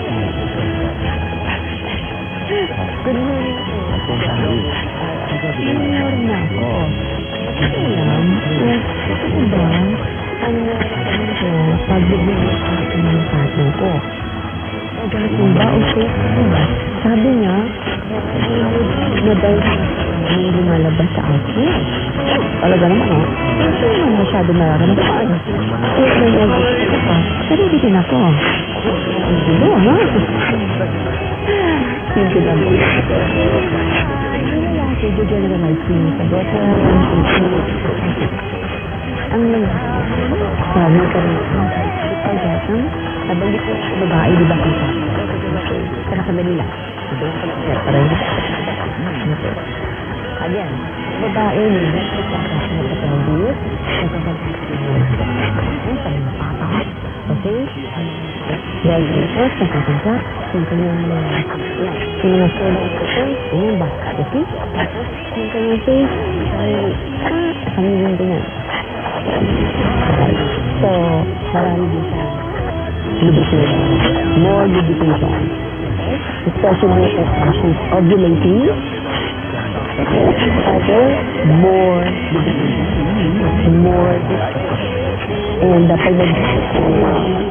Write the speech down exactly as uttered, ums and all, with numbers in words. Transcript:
Good morning po. Morning na ako. Kasi lang, eh, kasi ba, ang nararamdaman ko, pag bigyan mo sa akin ng partner ko. O ganun ba? O siya, ba? Sabi niya, na daw siya ang lumalabas sa akin. Talaga naman, oh. Hindi naman masyado nararamdaman. Kaya na niya gusto ko pa. Pero hindi ako. Ang gulo, ha? Hindi na mo. Ang lalaki, do generalize me sa bota. Ang lalaki, sabi ka rin, ang gatang, nabanggit ko sa babae, di ba kita? Kaya sa Manila. Para hindi ka. Again, babae, hindi ka sa nagkakabiyot, nagkakabiyot, okay? Dahil ito, nagkakabiyot, yung kanyang sinasolo ko ito, yung baka, okay? Yung kanyang face, ay, ah, kami yung ganyan. So, marami din sa lubrication. More lubrication. Especially if she's ovulating. Okay? More lubrication. More. And the pag